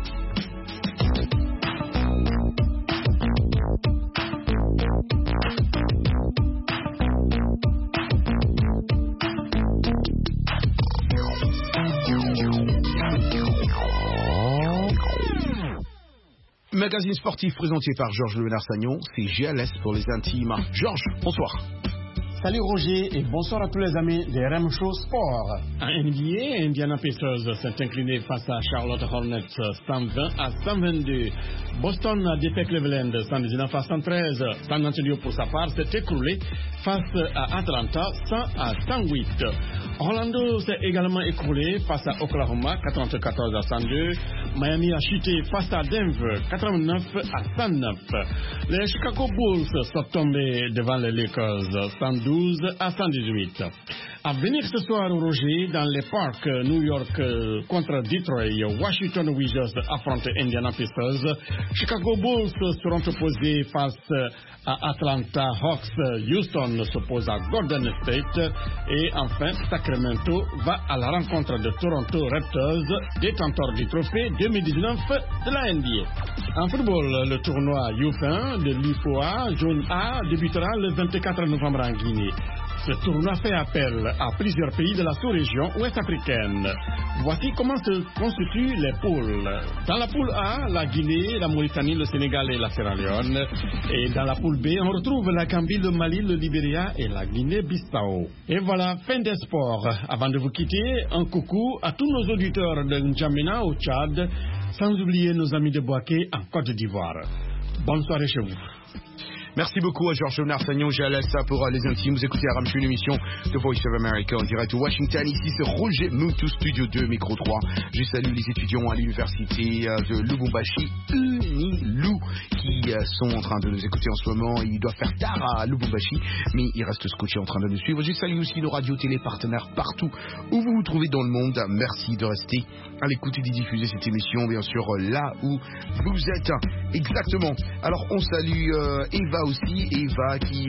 Magazine sportif présenté par Georges Léonard Sagnon, c'est GLS pour les intimes. Georges, bonsoir. Salut Roger et bonsoir à tous les amis de RM Show Sport. En NBA, Indiana Pacers s'est incliné face à Charlotte Hornets 120 à 122. Boston a défait Cleveland 119 à 113. San Antonio pour sa part s'est écroulé face à Atlanta 100 à 108. Orlando s'est également écroulé face à Oklahoma 94 à 102. Miami a chuté face à Denver 89 à 109. Les Chicago Bulls sont tombés devant les Lakers 112 à 118. À venir ce soir au Roger dans les parcs New York contre Detroit, Washington Wizards affrontent Indiana Pacers, Chicago Bulls seront opposés face à Atlanta Hawks, Houston s'oppose à Golden State et enfin Sacramento va à la rencontre de Toronto Raptors, détenteurs du trophée 2019 de la NBA. En football, le tournoi U20 de l'UFOA Zone A débutera le 24 novembre en Guinée. Ce tournoi fait appel à plusieurs pays de la sous-région ouest-africaine. Voici comment se constituent les poules. Dans la poule A, la Guinée, la Mauritanie, le Sénégal et la Sierra Leone. Et dans la poule B, on retrouve la Gambie, le Mali, le Libéria et la Guinée-Bissau. Et voilà, fin des sports. Avant de vous quitter, un coucou à tous nos auditeurs de N'Djamena au Tchad, sans oublier nos amis de Boaké en Côte d'Ivoire. Bonne soirée chez vous. Merci beaucoup à Georges Léonard Sagnon, GLS pour les intimes. Vous écoutez RM Show, une émission de Voice of America en direct au Washington. Ici, c'est Roger Moutou, Studio 2, Micro 3. Je salue les étudiants à l'université de Lubumbashi, Unilou, qui sont en train de nous écouter en ce moment. Ils doivent faire tard à Lubumbashi, mais ils restent scotchés en train de nous suivre. Je salue aussi nos radios télé partenaires partout où vous vous trouvez dans le monde. Merci de rester à l'écoute et de diffuser cette émission, bien sûr, là où vous êtes. Exactement. Alors, on salue Eva aussi, Eva qui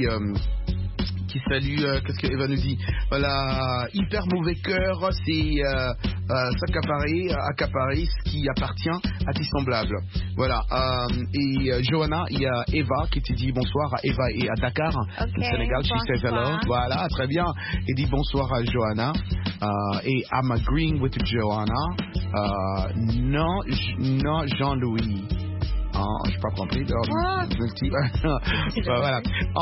salue, qu'est-ce que Eva nous dit? Voilà, hyper mauvais cœur, c'est accaparer ce qui appartient à tes semblables. Voilà, et Johanna, il y a Eva qui te dit bonsoir à Eva et à Dakar, au Sénégal, she says hello. Voilà, très bien, et dit bonsoir à Johanna, et I'm agreeing with Johanna, non Jean-Louis. Je n'ai pas compris. Voilà.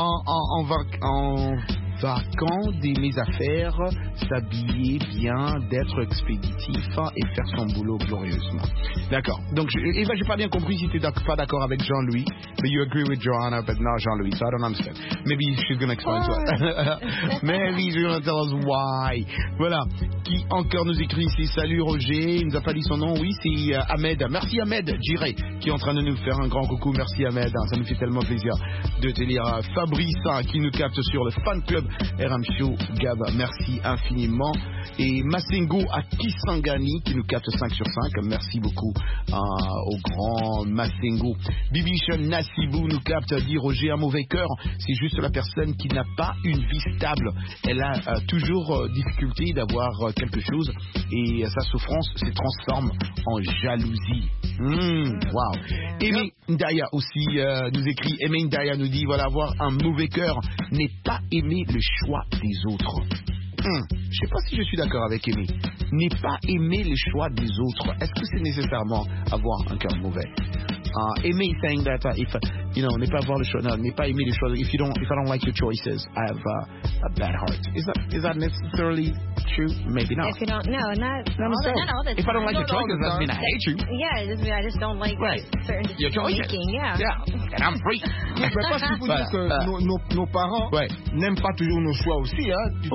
En vacant de mes affaires, s'habiller bien, d'être expéditif et faire son boulot glorieusement. D'accord. Donc, Eva, j'ai pas bien compris si tu n'es pas d'accord avec Jean-Louis, but you agree with Johanna, but not Jean-Louis, so I don't understand. Maybe she's going to explain to us. Maybe she's going to tell us why. Voilà. Qui encore nous écrit ici? Salut Roger, il nous a pas dit son nom, oui, c'est Ahmed. Merci Ahmed Jiré, qui est en train de nous faire un grand coucou. Merci Ahmed, ça nous fait tellement plaisir de te lire. Fabrice, qui nous capte sur le fan club RM Show, Gab, merci infiniment. Et Massengo à Kisangani qui nous capte 5 sur 5. Merci beaucoup au grand Massengo. Bibiche Nassibou nous capte, dit Roger, un mauvais cœur, c'est juste la personne qui n'a pas une vie stable. Elle a toujours difficulté d'avoir quelque chose et sa souffrance se transforme en jalousie. Wow. Aimé Ndaya aussi nous écrit, Aimé Ndaya nous dit, voilà, avoir un mauvais cœur n'est pas aimer le choix des autres. Je sais pas si je suis d'accord avec Aimé. N'est pas aimer les choix des autres. Est-ce que c'est nécessairement avoir un cœur mauvais? Aimé is saying that if n'est pas avoir le choix, n'est pas aimer les choix. If I don't like your choices, I have a bad heart. Is that necessarily true? Maybe not. If you don't, not all the time. If I don't like your choices, that doesn't mean I hate you. Yeah, I just don't like certain decision making. Yeah. And I'm free. Mais parce qu'il faut dire que nos parents n'aiment pas toujours nos choix aussi, hein.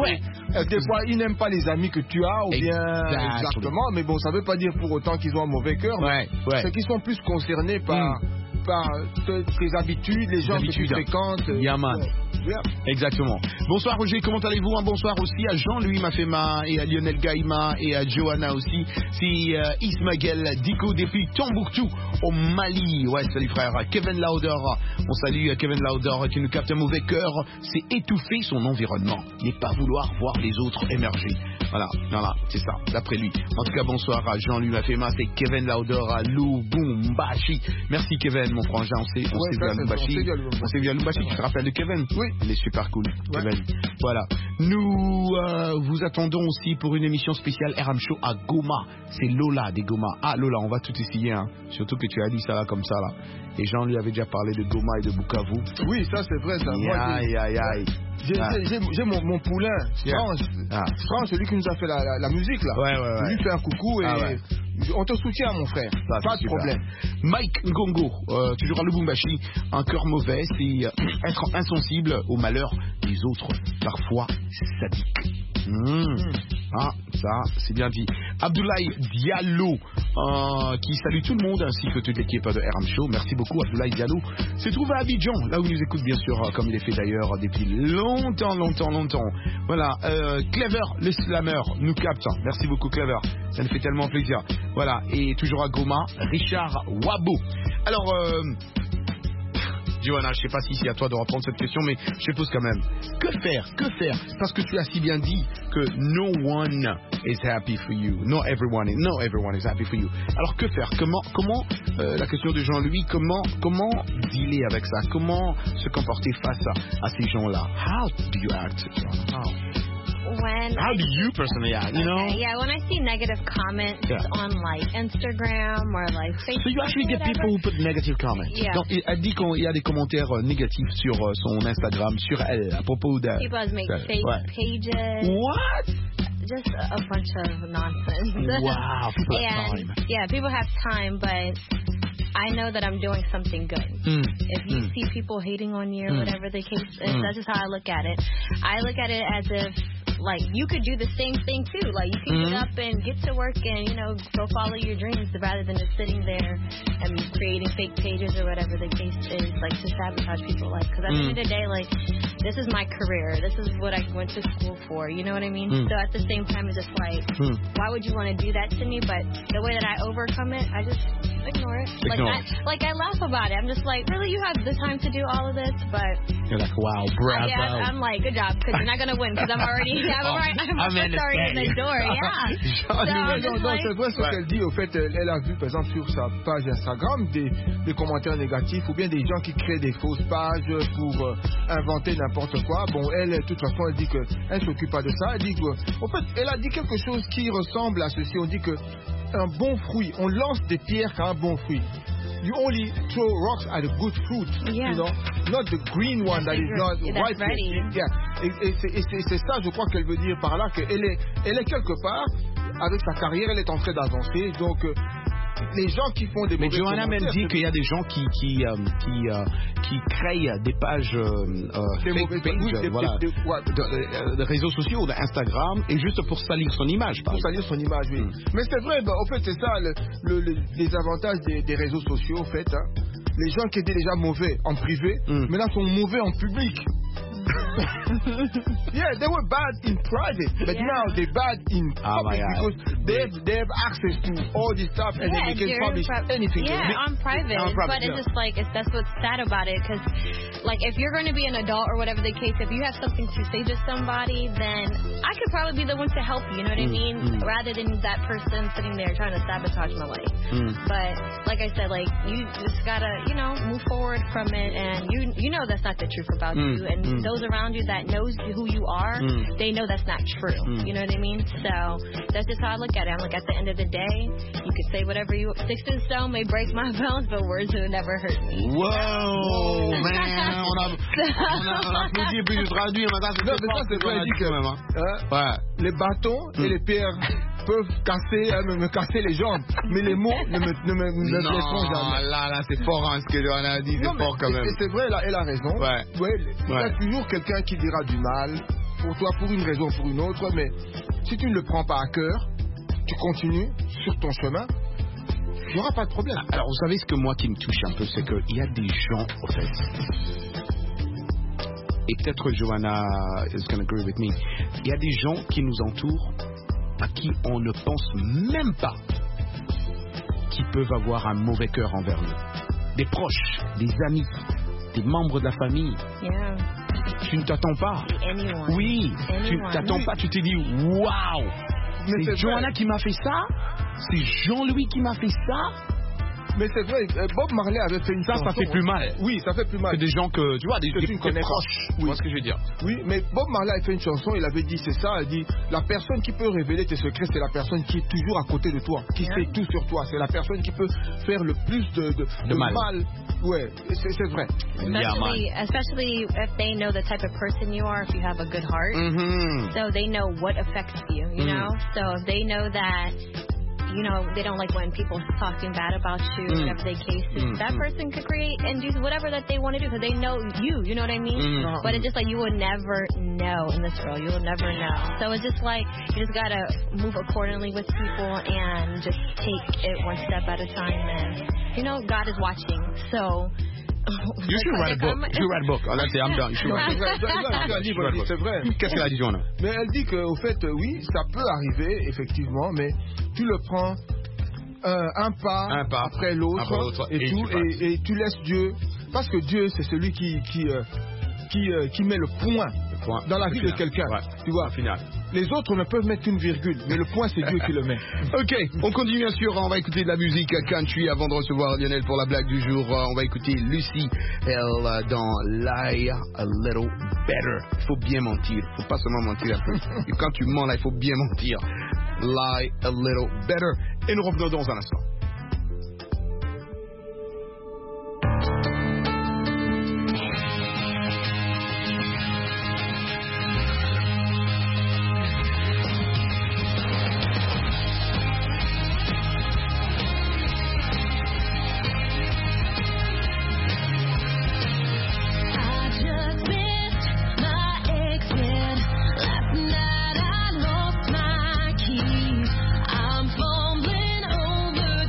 Des fois, ils n'aiment pas les amis que tu as, ou bien exactement, mais bon, ça ne veut pas dire pour autant qu'ils ont un mauvais cœur. C'est qu'ils sont plus concernés par tes habitudes, les gens que tu fréquentes. Yaman. Exactement. Bonsoir Roger, comment allez-vous? Un bonsoir aussi à Jean-Louis Mafema et à Lionel Gaïma et à Johanna aussi. C'est Ismaël Diko depuis Tombouctou au Mali. Ouais, salut frère. Kevin Lauder, on salue Kevin Lauder qui nous capte un mauvais cœur. C'est étouffer son environnement et pas vouloir voir les autres émerger. Voilà, c'est ça, d'après lui. En tout cas, bonsoir à Jean-Louis Mafema, c'est Kevin Lauder à Lubumbashi. Merci Kevin, mon frangin, on s'est vu à Lubumbashi. On s'est vu à Lubumbashi, tu te rappelles de Kevin? Oui. Il est super cool, Kevin. Voilà. Nous vous attendons aussi pour une émission spéciale RM Show à Goma. C'est Lola des Goma. Ah Lola, on va tout essayer, hein. Surtout que tu as dit ça là comme ça là. Et Jean lui avait déjà parlé de Goma et de Bukavu. Oui, ça c'est vrai ça. Aïe. J'ai mon poulain, France, celui qui nous a fait la musique là. Ouais. Je lui fais un coucou et on te soutient mon frère. Ça, pas de problème. Mike Ngongo, toujours à Lubumbashi, un cœur mauvais, c'est être insensible au malheur des autres, parfois sadique. Ah, ça, c'est bien dit. Abdoulaye Diallo, qui salue tout le monde ainsi que toute l'équipe de RM Show. Merci beaucoup, Abdoulaye Diallo. Se trouve à Abidjan, là où il nous écoute bien sûr, comme il est fait d'ailleurs depuis longtemps. Voilà, Clever, le slammer, nous capte. Merci beaucoup, Clever. Ça nous fait tellement plaisir. Voilà, et toujours à Goma, Richard Wabo. Alors, Johanna, je ne sais pas si c'est à toi de reprendre cette question, mais je pose quand même. Que faire? Parce que tu as si bien dit que no one is happy for you. Not everyone is happy for you. Alors que faire? Comment la question de Jean-Louis, comment dealer avec ça? Comment se comporter face à ces gens-là? How do you act? How do you personally act? You know? Yeah, when I see negative comments on like Instagram or like Facebook. So you actually get people who put negative comments. Yeah. Donc, elle dit qu'il y a des commentaires négatifs sur son Instagram, sur elle, à propos de. People make fake pages. What? Just a bunch of nonsense. Wow, people have time. Yeah, people have time, but I know that I'm doing something good. If you see people hating on you, whatever the case is, that's just how I look at it. I look at it as if, like, you could do the same thing too. Like, you can get up and get to work and, you know, go follow your dreams rather than just sitting there and creating fake pages or whatever the case is, like, to sabotage people. Like, because at the end of the day, like, this is my career. This is what I went to school for. You know what I mean? So at the same time, it's just like, why would you want to do that to me? But the way that I overcome it, I just ignore it. Like I laugh about it. I'm just like, really, you have the time to do all of this? But you're like, wow, bravo. Yeah, I'm like, good job, because you're not gonna win, because I'm already in the door. Yeah. Non, c'est vrai ce qu'elle dit. Au fait, elle a vu, par exemple, sur sa page Instagram, des commentaires négatifs ou bien des gens qui créent des fausses pages pour inventer n'importe quoi. Bon, elle, de toute façon, elle dit qu'elle s'occupe pas de ça. Elle dit que, en fait, elle a dit quelque chose qui ressemble à ceci. On dit que un bon fruit, on lance des pierres à un bon fruit. You only throw rocks at a good fruit, you know, not the green one that is not ripe. Yeah. Et c'est ça, je crois qu'elle veut dire par là, qu'elle est quelque part, avec sa carrière, elle est en train d'avancer. Donc, les gens qui font des mais Johanna même dit qu'il y a des gens qui créent des pages fake pages, de réseaux sociaux, d'Instagram, et juste pour salir son image. Pour salir son image, oui. Mais c'est vrai, en fait, c'est ça les avantages des réseaux sociaux, en fait. Hein. Les gens qui étaient déjà mauvais en privé, maintenant sont mauvais en public. Yeah, they were bad in private, but now they're bad in public because they have access to all this stuff and then they can publish anything. Yeah, on private. But it's just like, that's what's sad about it, because like if you're going to be an adult or whatever the case, if you have something to say to somebody, then I could probably be the one to help you, you know what I mean? Rather than that person sitting there trying to sabotage my life. But like I said, like you just gotta, you know, move forward from it, and you know that's not the truth about you, and those around you that knows who you are, they know that's not true. You know what I mean? So that's just how I look at it. I'm like, at the end of the day, you could say whatever you. 6 and stone may break my bones, but words will never hurt me. Wow, man, on a applaudi et puis je traduis. Non, mais ça c'est vrai, elle dit que les bâtons et les pierres peuvent me casser les jambes, mais les mots ne me blesseront jamais. Là, c'est fort hein, ce que Johanna a dit, c'est fort quand même. C'est vrai, elle a raison. Il y a toujours quelqu'un qui dira du mal pour toi pour une raison ou pour une autre, mais si tu ne le prends pas à cœur, tu continues sur ton chemin, il n'y aura pas de problème. Alors, vous savez ce que moi qui me touche un peu, c'est qu'il y a des gens, au fait, et peut-être Johanna is going to agree with me, il y a des gens qui nous entourent à qui on ne pense même pas qu'ils peuvent avoir un mauvais cœur envers nous. Des proches, des amis, des membres de la famille. Yeah. Tu ne t'attends pas. Anyone. Oui, tu ne t'attends pas, tu te dis waouh, c'est Johanna qui m'a fait ça, c'est Jean-Louis qui m'a fait ça. Mais c'est vrai, Bob Marley avait fait une chanson. Ça fait plus mal. Oui, ça fait plus mal. C'est des gens que, tu vois, des connais proches. Oui. Tu vois ce que je veux dire. Oui, mais Bob Marley a fait une chanson, il avait dit, c'est ça, il dit, la personne qui peut révéler tes secrets, c'est la personne qui est toujours à côté de toi, qui sait tout sur toi. C'est la personne qui peut faire le plus de mal. Ouais, c'est vrai. Especially if they know the type of person you are, if you have a good heart. Mm-hmm. So they know what affects you, you know? So if they know that, you know, they don't like when people talking bad about you, whatever the case is. That person could create and do whatever that they want to do because they know you know what I mean? But it's just like you will never know in this world. You will never know. So it's just like you just got to move accordingly with people and just take it one step at a time. And, you know, God is watching. So... You should write a book. You should write a book. Let's say I'm done. You should write a book. C'est vrai. Qu'est-ce qu'elle a dit, Johanna? Mais elle dit qu'au fait, oui, ça peut arriver, effectivement, mais tu le prends un pas après l'autre et tu laisses Dieu, parce que Dieu, c'est celui qui met le point dans la vie de quelqu'un. Tu vois, les autres ne peuvent mettre qu'une virgule, mais le point, c'est Dieu qui le met. Ok, on continue bien sûr. On va écouter de la musique country avant de recevoir Lionel pour la blague du jour. On va écouter Lucy Hale dans Lie a Little Better. Il faut bien mentir. Il ne faut pas seulement mentir un peu. Et quand tu mens là, il faut bien mentir. Lie a Little Better. Et nous revenons dans un instant. I'm fumbling over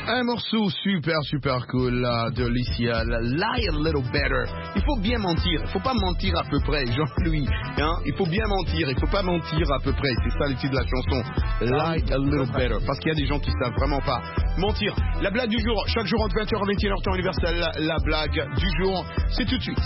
Un morceau super cool de Licia, Lie a Little Better. Il faut bien mentir, il faut pas mentir à peu près, Jean-Louis. Hein? Il faut bien mentir, il faut pas mentir à peu près. C'est ça le titre de la chanson, Lie a Little Better. Parce qu'il y a des gens qui savent vraiment pas mentir. La blague du jour, chaque jour entre 20h et 21h temps universel. La blague du jour, c'est tout de suite.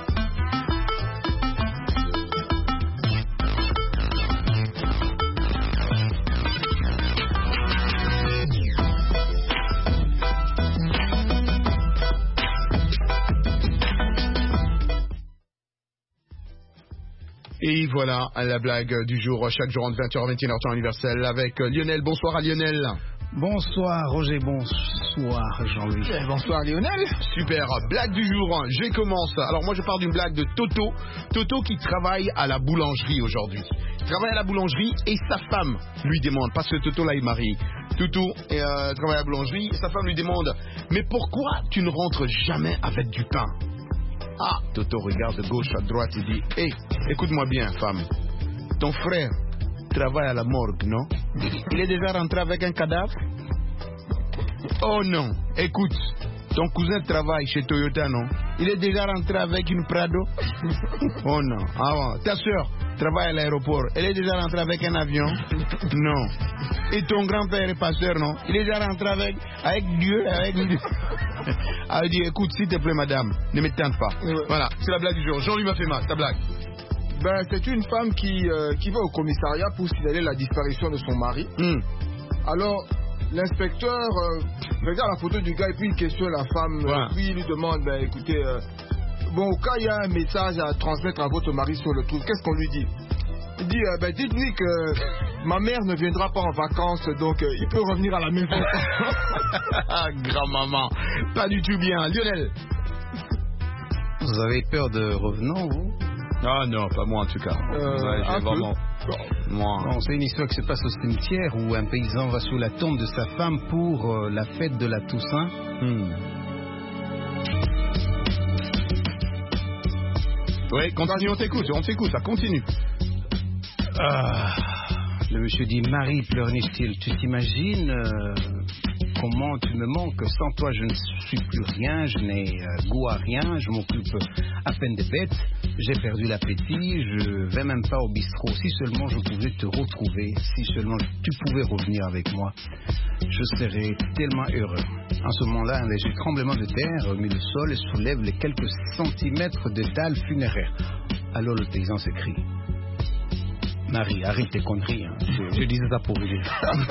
Et voilà la blague du jour, chaque jour entre 20h et 21h temps universel avec Lionel. Bonsoir à Lionel. Bonsoir Roger, bonsoir Jean-Louis. Bonsoir Lionel. Super, blague du jour, je commence. Alors moi je parle d'une blague de Toto. Toto qui travaille à la boulangerie aujourd'hui. Il travaille à la boulangerie et sa femme lui demande, parce que Toto là est marié. Toto travaille à la boulangerie et sa femme lui demande, mais pourquoi tu ne rentres jamais avec du pain? Ah, Toto regarde de gauche à droite et dit, hé, écoute-moi bien, femme. Ton frère travaille à la morgue, non? Il est déjà rentré avec un cadavre? Oh non, écoute, ton cousin travaille chez Toyota, non? Il est déjà rentré avec une Prado? Oh non, ah bon. Ta soeur travaille à l'aéroport, elle est déjà rentrée avec un avion? Non. Et ton grand-père est pasteur, non? Il est déjà rentré avec Dieu, avec Dieu. Elle dit, écoute, s'il te plaît, madame, ne me tente pas. Voilà, c'est la blague du jour. Jean-Louis m'a fait mal, ta blague. Ben, c'est une femme qui va au commissariat pour signaler la disparition de son mari. Alors, l'inspecteur regarde la photo du gars et puis il questionne la femme. Puis il lui demande, ben écoutez, bon, au cas il y a un message à transmettre à votre mari sur le truc, qu'est-ce qu'on lui dit? Il dit, ben dites-lui que ma mère ne viendra pas en vacances, donc il peut revenir à la maison. Grand-maman, pas du tout bien. Lionel. Vous avez peur de revenants, vous? Ah non, pas moi en tout cas. Vraiment. Non, c'est une histoire qui se passe au cimetière où un paysan va sous la tombe de sa femme pour la fête de la Toussaint. Oui, continue, on t'écoute, ça continue. Le monsieur dit, Marie, pleurniche-t-il, tu t'imagines comment tu me manques? Sans toi, je ne suis plus rien, je n'ai goût à rien, je m'occupe à peine des bêtes, j'ai perdu l'appétit, je vais même pas au bistrot. Si seulement je pouvais te retrouver, si seulement tu pouvais revenir avec moi, je serais tellement heureux. En ce moment-là, un léger tremblement de terre remue le sol et soulève les quelques centimètres de dalles funéraires. Alors le paysan s'écrie, Marie, arrête tes conneries, hein. Je disais ça pour rire.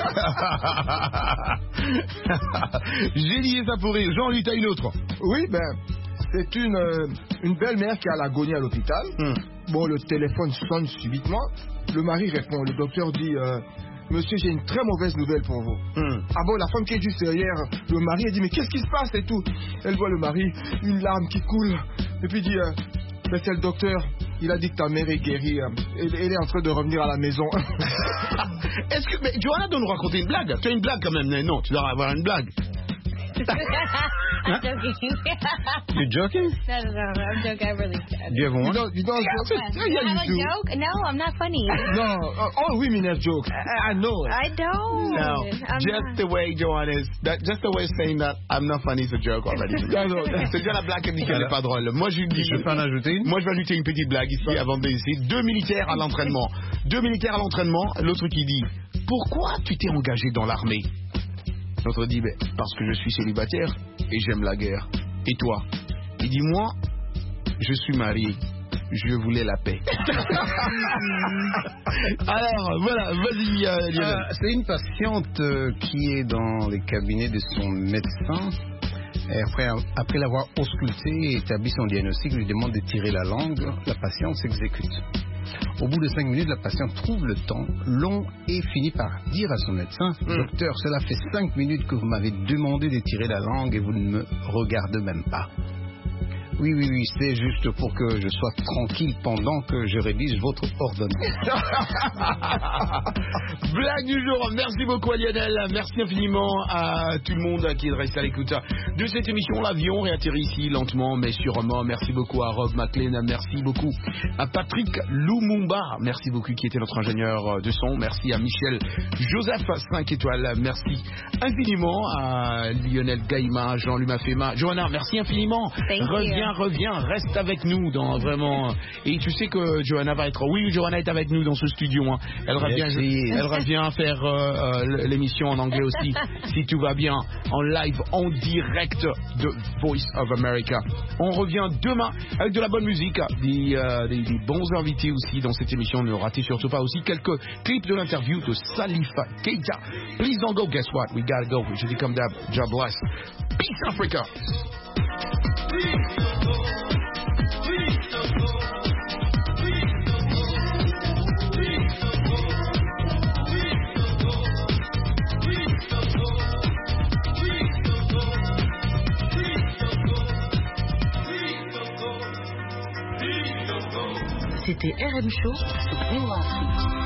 J'ai dit ça pour rire. Jean-Louis, t'as une autre? Oui, ben, c'est une belle-mère qui est à l'agonie à l'hôpital. Bon, le téléphone sonne subitement. Le mari répond. Le docteur dit, monsieur, j'ai une très mauvaise nouvelle pour vous. Ah bon, la femme qui est juste derrière, le mari, elle dit, mais qu'est-ce qui se passe et tout? Elle voit le mari, une larme qui coule. Et puis dit, mais c'est le docteur. Il a dit que ta mère est guérie. Elle est en train de revenir à la maison. Est-ce que... Mais Johanna doit nous raconter une blague. Tu as une blague quand même, non? Tu dois avoir une blague. I'm joking. You're joking? No, I'm joking. I really can't. Do you have one? You don't have a joke? No, I'm not funny. No, all women have jokes. I know it. I don't. No, the way Joanne is, just the way saying that I'm not funny is a joke already. C'est déjà la blague qui dit qu'elle n'est pas drôle. Moi, je dis, je peux en ajouter une. Moi, je vais ajouter une petite blague ici avant de laisser. Deux militaires à l'entraînement. L'autre qui dit, pourquoi tu t'es engagé dans l'armée? L'autre dit, parce que je suis célibataire et j'aime la guerre. Et toi? Il dit, moi, je suis marié. Je voulais la paix. Alors, voilà, vas-y, Lionel. C'est une patiente qui est dans les cabinets de son médecin. Et après l'avoir ausculté et établi son diagnostic, lui demande de tirer la langue. La patiente s'exécute. Au bout de 5 minutes, la patiente trouve le temps long et finit par dire à son médecin, docteur, cela fait 5 minutes que vous m'avez demandé de tirer la langue et vous ne me regardez même pas. Oui, c'est juste pour que je sois tranquille pendant que je révise votre ordonnance. Blague du jour. Merci beaucoup à Lionel. Merci infiniment à tout le monde qui reste à l'écoute de cette émission. L'avion réatterrit ici lentement mais sûrement. Merci beaucoup à Rob McLean. Merci beaucoup à Patrick Lumumba. Merci beaucoup qui était notre ingénieur de son. Merci à Michel Joseph 5 étoiles. Merci infiniment à Lionel Gaïma, Jean-Luc Mafema. Johanna, merci infiniment. Reviens, reste avec nous dans vraiment. Et tu sais que Johanna va être. Oui, Johanna est avec nous dans ce studio. Hein. Elle revient faire l'émission en anglais aussi, si tout va bien, en live, en direct de Voice of America. On revient demain avec de la bonne musique, des bons invités aussi dans cette émission. Ne ratez surtout pas aussi quelques clips de l'interview de Salif Keita. Please don't go, guess what? We gotta go. Je dis comme d'hab, God bless. Peace Africa. C'était RM Show sur VOA Afrique.